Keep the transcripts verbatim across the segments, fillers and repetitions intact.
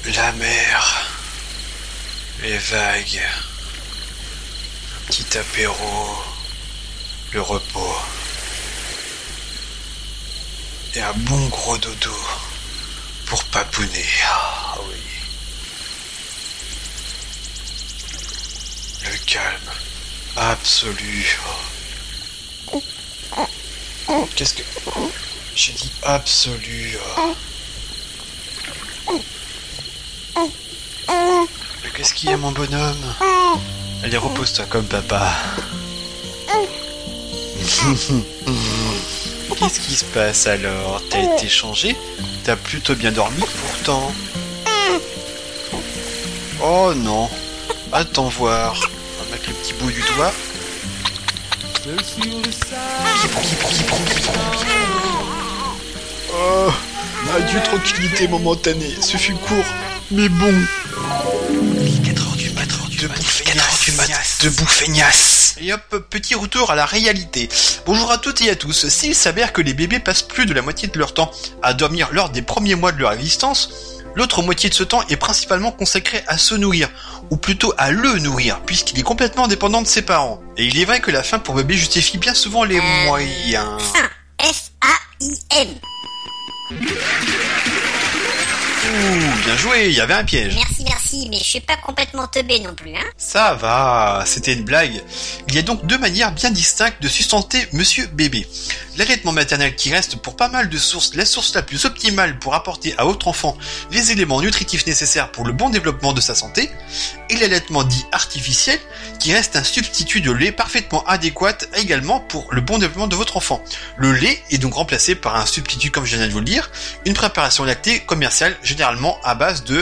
La mer, les vagues, un petit apéro, le repos et un bon gros dodo pour papouner. Ah oui. Le calme absolu. Oh. Qu'est-ce que... J'ai dit absolu. Oh. Mais qu'est-ce qu'il y a, mon bonhomme? Allez, repose-toi comme papa. Qu'est-ce qui se passe alors? T'as été changé? T'as plutôt bien dormi pourtant. Oh non. Attends voir. On va mettre le petit bout du doigt. Oh, adieu tranquillité momentanée. Ce fut court, mais bon. quatre heures du matin, debout feignasse, debout feignasse. Et hop, petit retour à la réalité. Bonjour à toutes et à tous. S'il s'avère que les bébés passent plus de la moitié de leur temps à dormir lors des premiers mois de leur existence, l'autre moitié de ce temps est principalement consacrée à se nourrir, ou plutôt à le nourrir, puisqu'il est complètement dépendant de ses parents. Et il est vrai que la faim pour bébé justifie bien souvent les euh, moyens. Faim, F A I N. Ouh, bien joué, il y avait un piège. Merci, merci, mais je suis pas complètement teubé non plus, hein. Ça va, c'était une blague. Il y a donc deux manières bien distinctes de sustenter Monsieur Bébé. L'allaitement maternel qui reste pour pas mal de sources la source la plus optimale pour apporter à votre enfant les éléments nutritifs nécessaires pour le bon développement de sa santé, et l'allaitement dit artificiel qui reste un substitut de lait parfaitement adéquat également pour le bon développement de votre enfant. Le lait est donc remplacé par un substitut, comme je viens de vous le dire, une préparation lactée commerciale généralement à base de...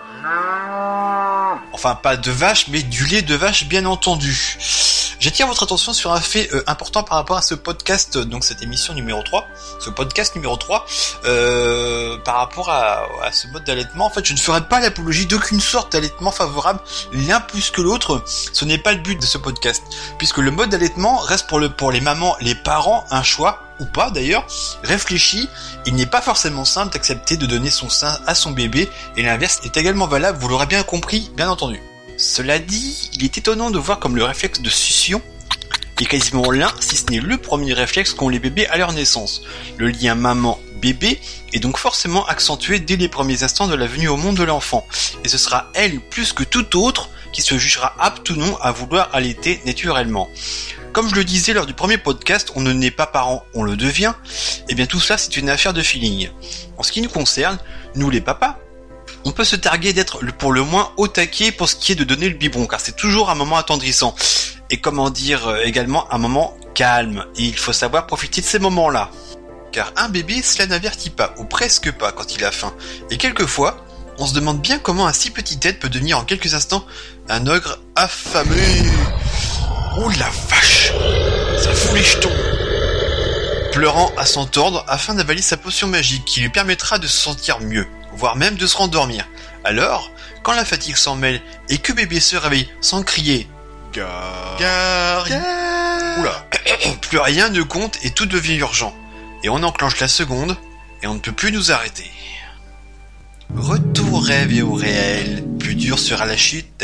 Enfin, pas de vache, mais du lait de vache, bien entendu. J'attire votre attention sur un fait euh, important par rapport à ce podcast, donc cette émission numéro trois, ce podcast numéro trois, euh, par rapport à, à ce mode d'allaitement. En fait, je ne ferai pas l'apologie d'aucune sorte d'allaitement favorable, l'un plus que l'autre. Ce n'est pas le but de ce podcast, puisque le mode d'allaitement reste pour, le, pour les mamans, les parents, un choix, ou pas d'ailleurs, réfléchi. Il n'est pas forcément simple d'accepter de donner son sein à son bébé, et l'inverse est également valable, vous l'aurez bien compris, bien entendu. Cela dit, il est étonnant de voir comme le réflexe de succion est quasiment l'un, si ce n'est le premier réflexe qu'ont les bébés à leur naissance. Le lien maman-bébé est donc forcément accentué dès les premiers instants de la venue au monde de l'enfant, et ce sera elle, plus que tout autre, qui se jugera apte ou non à vouloir allaiter naturellement. Comme je le disais lors du premier podcast, on ne naît pas parent, on le devient, et bien tout ça c'est une affaire de feeling. En ce qui nous concerne, nous les papas, on peut se targuer d'être pour le moins au taquet pour ce qui est de donner le biberon, car c'est toujours un moment attendrissant. Et comment dire euh, également un moment calme. Et il faut savoir profiter de ces moments-là. Car un bébé, cela n'avertit pas, ou presque pas, quand il a faim. Et quelquefois, on se demande bien comment un si petit être peut devenir en quelques instants un ogre affamé. Oh la vache! Ça fout les jetons! Pleurant à s'entordre afin d'avaler sa potion magique qui lui permettra de se sentir mieux, voire même de se rendormir. Alors, quand la fatigue s'en mêle et que bébé se réveille sans crier Gare, gare, gare. Oula, plus rien ne compte et tout devient urgent. Et on enclenche la seconde et on ne peut plus nous arrêter. Retour au rêve et au réel, plus dur sera la chute.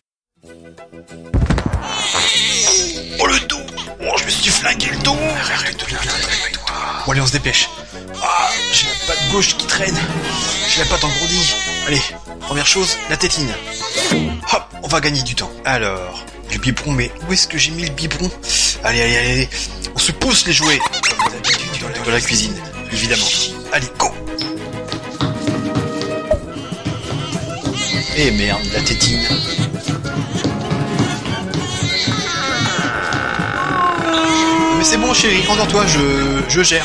Oh le dos! Oh, je me suis flingué le dos! Arrête de te toi. Bon allez, on se dépêche. Ah, j'ai la patte gauche qui traîne. J'ai la patte engourdie. Allez, première chose, la tétine. Hop, on va gagner du temps. Alors, le biberon, mais où est-ce que j'ai mis le biberon? Allez, allez, allez, on se pousse les jouets. Comme d'habitude, dans la, dans la cuisine, évidemment. Allez, go! Eh merde, la tétine. Mais c'est bon chérie, endors-toi, je, je gère.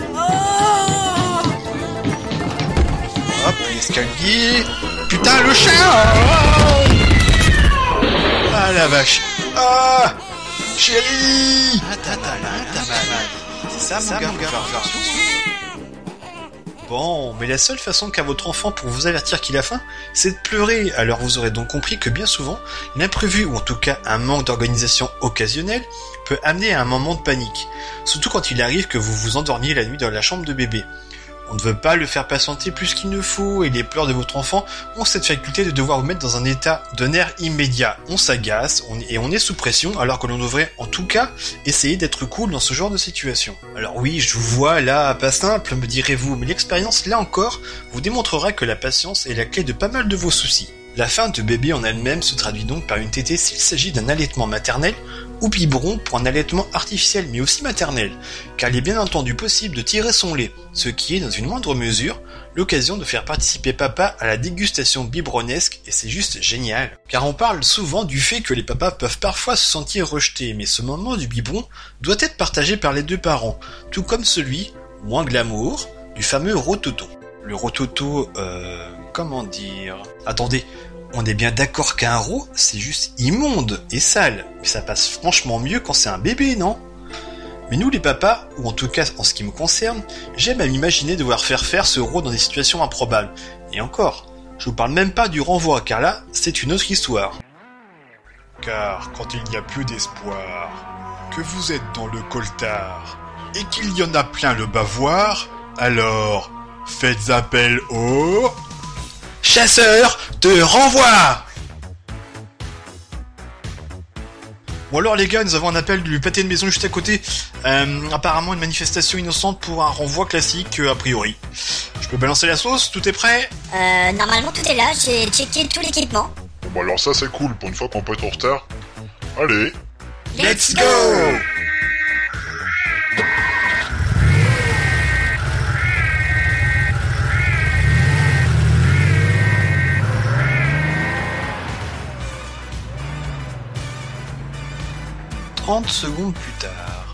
Hop, l'escalier. Putain, le chat! Ah la vache. Ah, chérie. Ah t'as mal, t'as mal. C'est ça, mon gars, mon gars. Bon, mais la seule façon qu'a votre enfant pour vous avertir qu'il a faim, c'est de pleurer. Alors vous aurez donc compris que bien souvent, l'imprévu, ou en tout cas un manque d'organisation occasionnel, peut amener à un moment de panique. Surtout quand il arrive que vous vous endormiez la nuit dans la chambre de bébé. On ne veut pas le faire patienter plus qu'il ne faut, et les pleurs de votre enfant ont cette faculté de devoir vous mettre dans un état de nerf immédiat. On s'agace, on, et on est sous pression, alors que l'on devrait, en tout cas, essayer d'être cool dans ce genre de situation. Alors oui, je vous vois là, pas simple, me direz-vous, mais l'expérience, là encore, vous démontrera que la patience est la clé de pas mal de vos soucis. La faim de bébé en elle-même se traduit donc par une tétée s'il s'agit d'un allaitement maternel ou biberon pour un allaitement artificiel mais aussi maternel, car il est bien entendu possible de tirer son lait, ce qui est dans une moindre mesure l'occasion de faire participer papa à la dégustation biberonesque et c'est juste génial. Car on parle souvent du fait que les papas peuvent parfois se sentir rejetés, mais ce moment du biberon doit être partagé par les deux parents, tout comme celui, moins glamour, du fameux rototo. Le rototo, euh... comment dire... Attendez, on est bien d'accord qu'un rot, c'est juste immonde et sale, mais ça passe franchement mieux quand c'est un bébé, non ? Mais nous les papas, ou en tout cas en ce qui me concerne, j'aime à m'imaginer devoir faire faire ce rot dans des situations improbables. Et encore, je vous parle même pas du renvoi, car là, c'est une autre histoire. Car quand il n'y a plus d'espoir, que vous êtes dans le coltard, et qu'il y en a plein le bavoir, alors faites appel au... Chasseur te renvoie. Bon alors les gars, nous avons un appel du pâté de maison juste à côté. Euh, apparemment une manifestation innocente pour un renvoi classique euh, a priori. Je peux balancer la sauce, tout est prêt ? Euh, normalement tout est là, j'ai checké tout l'équipement. Bon bah alors ça c'est cool, pour une fois qu'on peut être en retard. Allez. Let's go. trente secondes plus tard.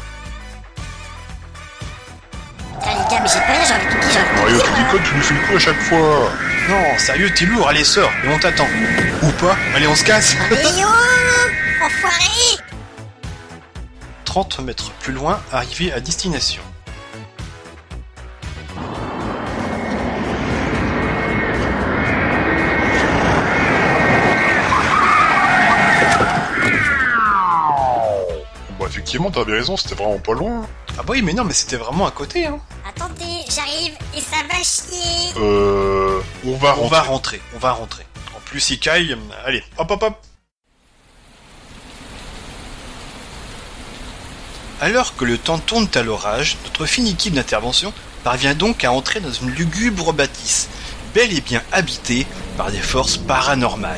Ah les gars, mais j'ai pas rien, j'ai envie de tout dire, j'ai envie de Mario, tout tu dire. déconnes, tu nous fais le coup à chaque fois. Non, sérieux, t'es lourd, allez sors, et on t'attend. Ou pas, allez on se casse. Mais yo, enfoiré. trente mètres plus loin, arrivé à destination. Bah effectivement, t'avais raison, c'était vraiment pas loin. Ah bah oui, mais non, mais c'était vraiment à côté, hein. Attendez, j'arrive et ça va chier. Euh... On va On rentrer. va rentrer, on va rentrer. En plus, il caille, allez, hop hop hop. Alors que le temps tourne à l'orage, notre fine équipe d'intervention parvient donc à entrer dans une lugubre bâtisse, bel et bien habitée par des forces paranormales.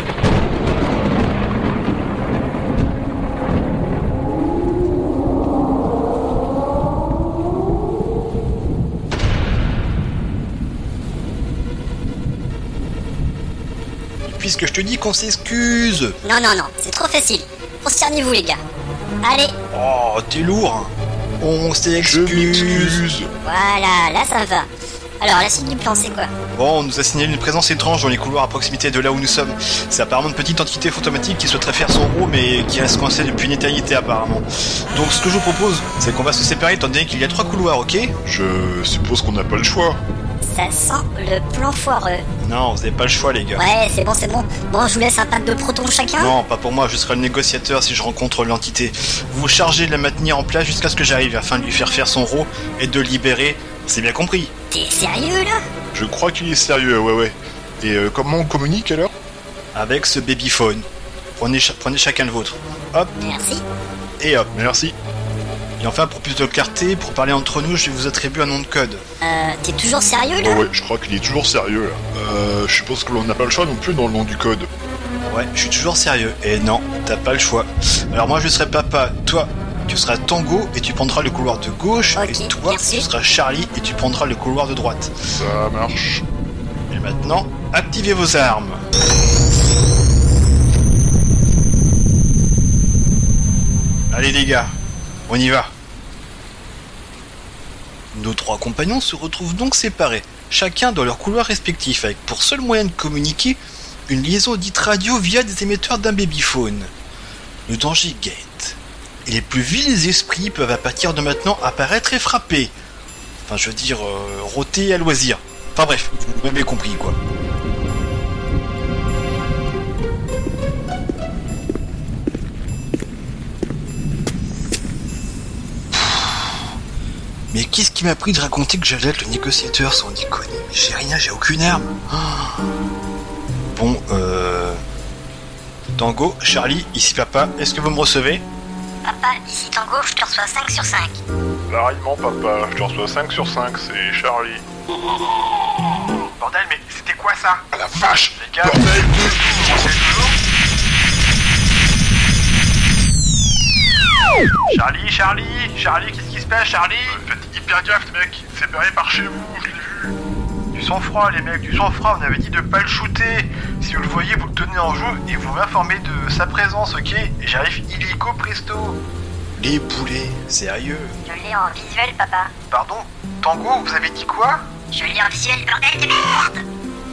Puisque je te dis qu'on s'excuse. Non, non, non, c'est trop facile. Concernez-vous les gars. Allez, Oh, t'es lourd, hein. On Je s'excuse. m'excuse. voilà, là ça va. Alors, la suite du plan, c'est quoi? Bon, on nous a signalé une présence étrange dans les couloirs à proximité de là où nous sommes. C'est apparemment une petite entité fantomatique qui souhaiterait faire son rôle, mais qui reste coincée depuis une éternité apparemment. Donc ce que je vous propose, c'est qu'on va se séparer étant donné qu'il y a trois couloirs, ok? Je suppose qu'on n'a pas le choix. Ça sent le plan foireux. Non, vous avez pas le choix les gars. Ouais, c'est bon, c'est bon. Bon, je vous laisse un pack de protons chacun. Non, pas pour moi, je serai le négociateur si je rencontre l'entité. Vous vous chargez de la maintenir en place jusqu'à ce que j'arrive afin de lui faire faire son rôle et de le libérer. C'est bien compris. T'es sérieux là? Je crois qu'il est sérieux, ouais ouais. Et euh, comment on communique alors? Avec ce babyphone. Prenez, cha- prenez chacun le vôtre. Hop, Merci. et hop. Merci. Et enfin, pour plus de clarté, pour parler entre nous, je vais vous attribuer un nom de code. Euh, t'es toujours sérieux là? Ouais ouais, je crois qu'il est toujours sérieux là. Euh, je suppose que l'on n'a pas le choix non plus dans le nom du code. Ouais, je suis toujours sérieux. Et non, t'as pas le choix. Alors moi, je serai papa. Toi, tu seras Tango et tu prendras le couloir de gauche. Ok, et toi, merci. tu seras Charlie et tu prendras le couloir de droite. Ça marche. Et maintenant, activez vos armes. Allez les gars, on y va. Nos trois compagnons se retrouvent donc séparés, chacun dans leur couloir respectif, avec pour seul moyen de communiquer une liaison dite radio via des émetteurs d'un babyphone. Le danger guette, et les plus vils esprits peuvent à partir de maintenant apparaître et frapper. Enfin, je veux dire, euh, rôter à loisir. Enfin bref, vous m'avez compris quoi. Mais qu'est-ce qui m'a pris de raconter que j'allais être le négociateur sans déconner? Mais j'ai rien, j'ai aucune arme. Oh. Bon, euh... Tango, Charlie, ici papa, est-ce que vous me recevez? Papa, ici Tango, je te reçois cinq sur cinq. Pareillement, papa, je te reçois cinq sur cinq, c'est Charlie. Bordel, mais c'était quoi ça? Ah la vache! Les gars, Bordel de... Charlie, Charlie, Charlie, qu'est-ce qui se passe, Charlie? Euh, faites hyper gaffe, mec, c'est barré par chez vous, je l'ai vu. Du sang-froid, les mecs, du sang-froid, on avait dit de pas le shooter. Si vous le voyez, vous le tenez en joue et vous m'informez de sa présence, ok? Et j'arrive illico presto. Les boulets, sérieux? Je l'ai en visuel, papa. Pardon? Tango, vous avez dit quoi? Je l'ai en visuel, bordel de merde!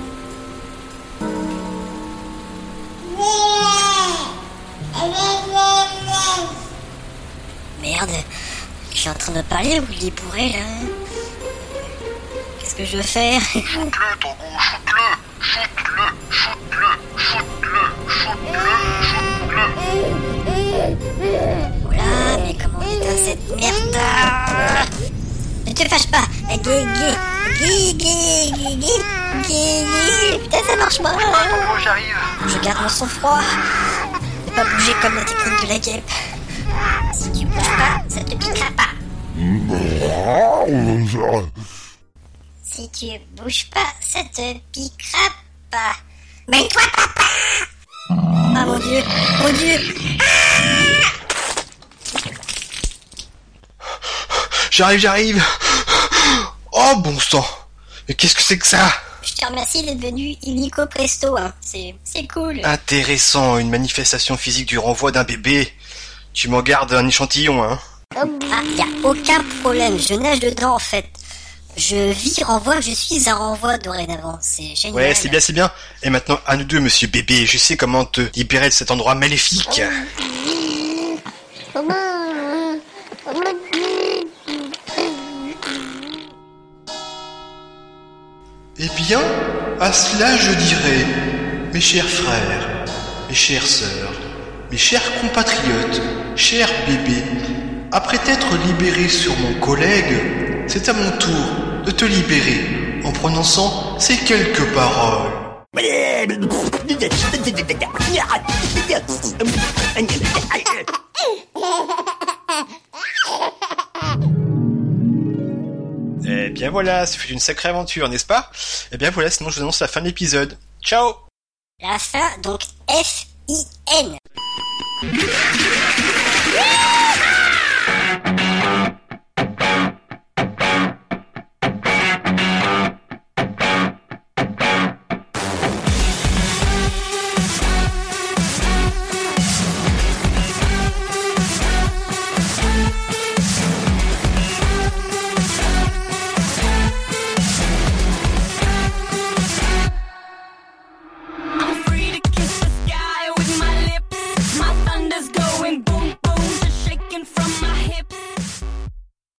Merde, je suis en train de parler ou il est bourré là? Qu'est-ce que je veux faire? Shoot-le, Tango, shoot-le! Shoot-le, shoot-le, shoot-le, shoot-le, shoot-le! Oula, mais comment on éteint cette merde? Ne te fâche pas! Gay, gay, gay, gay, gay, gay, gay. Putain, ça marche pas! Ah, Tango, j'arrive! Je garde mon sang-froid. Ne pas bouger comme la technique de la guêpe. Si tu bouges pas, ça te piquera pas. Si tu bouges pas, ça te piquera pas. Mais toi, papa! Ah mon dieu, mon dieu! J'arrive, j'arrive. Oh bon sang. Mais qu'est-ce que c'est que ça? Je te remercie d'être venu illico presto, hein. C'est, c'est cool. Intéressant, une manifestation physique du renvoi d'un bébé. Tu m'en gardes un échantillon, hein? Ah, y a aucun problème, je nage dedans en fait. Je vis renvoi, je suis un renvoi dorénavant, c'est génial. Ouais, c'est bien, c'est bien. Et maintenant, à nous deux, monsieur bébé, je sais comment te libérer de cet endroit maléfique. Eh bien, à cela je dirais, mes chers frères, mes chères sœurs, mes chers compatriotes, chers bébés, après t'être libéré sur mon collègue, c'est à mon tour de te libérer en prononçant ces quelques paroles. Eh bien voilà, ça fut une sacrée aventure, n'est-ce pas? Eh bien voilà, sinon je vous annonce la fin de l'épisode. Ciao! La fin, donc F I N.